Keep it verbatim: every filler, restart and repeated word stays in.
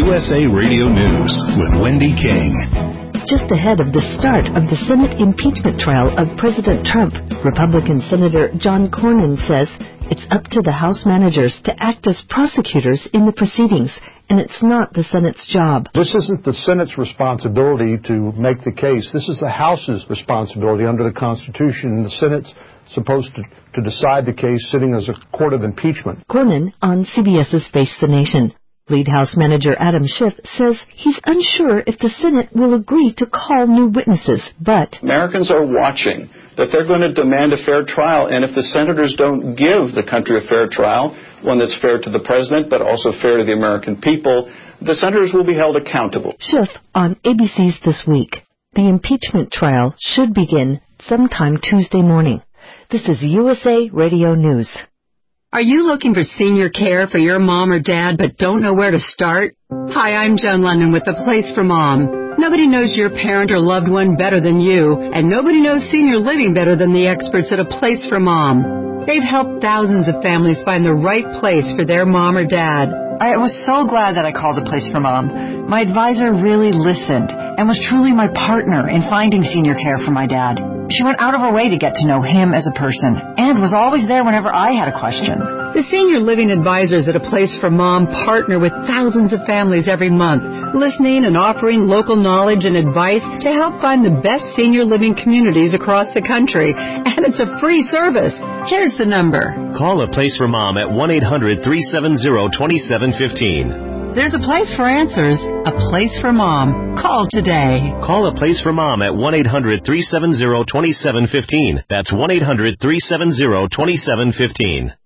U S A Radio News with Wendy King. Just ahead of the start of the Senate impeachment trial of President Trump, Republican Senator John Cornyn says it's up to the House managers to act as prosecutors in the proceedings, and it's not the Senate's job. This isn't the Senate's responsibility to make the case. This is the House's responsibility under the Constitution, and the Senate's supposed to, to decide the case sitting as a court of impeachment. Cornyn on CBS's Face the Nation. Lead House Manager Adam Schiff says he's unsure if the Senate will agree to call new witnesses, but Americans are watching, that they're going to demand a fair trial, and if the senators don't give the country a fair trial, one that's fair to the president but also fair to the American people, the senators will be held accountable. Schiff on A B C's This Week. The impeachment trial should begin sometime Tuesday morning. This is U S A Radio News. Are you looking for senior care for your mom or dad but don't know where to start? Hi, I'm Jen London with The Place for Mom. Nobody knows your parent or loved one better than you, and nobody knows senior living better than the experts at A Place for Mom. They've helped thousands of families find the right place for their mom or dad. I was so glad that I called A Place for Mom. My advisor really listened and was truly my partner in finding senior care for my dad. She went out of her way to get to know him as a person and was always there whenever I had a question. The senior living advisors at A Place for Mom partner with thousands of families every month, listening and offering local knowledge and advice to help find the best senior living communities across the country. And it's a free service. Here's the number. Call A Place for Mom at one eight hundred three seven zero two seven one five. There's a place for answers, A Place for Mom. Call today. Call A Place for Mom at one eight hundred three seven zero two seven one five. That's one eight hundred three seven zero two seven one five.